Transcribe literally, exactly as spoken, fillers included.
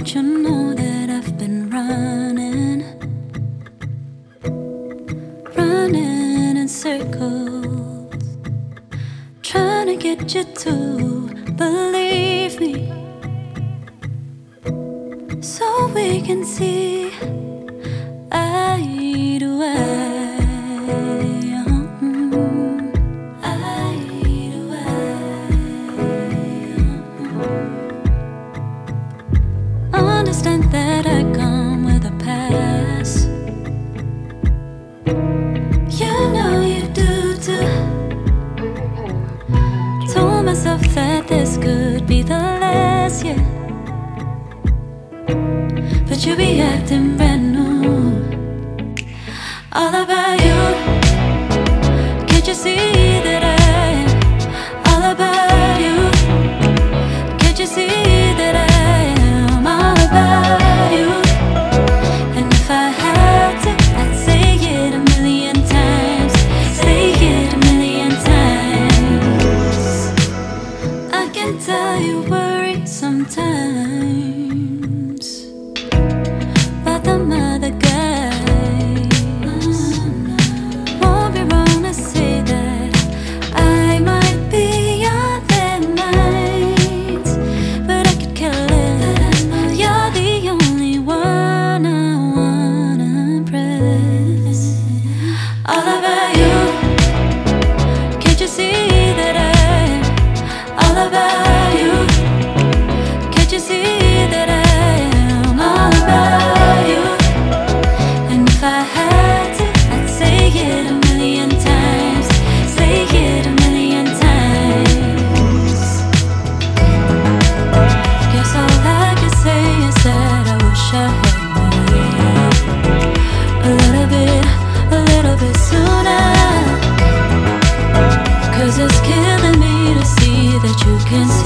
Don't you know that I've been running, running in circles, trying to get you to believe me, so we can see eye to eye. Eye to eye. Understand that I come with a past. You know you do too. Told myself that this could be the last year, but you be acting brand new. All about you. Can't you see that I am all about you? Can't you see that I am all about you? And if I had to, I'd say it a million times, say it a million times. I can tell you worry sometimes about the mother guys. Won't be wrong to say that I might be on their minds, but I could care less. You're the only one I wanna impress. All about you. Can't you see that I all about you? Can't you see that I am all about you? And if I had to, I'd say it a million times, say it a million times. Guess all I can say is that I wish I had known a little bit, a little bit sooner. Cause it's killing me to see that you can see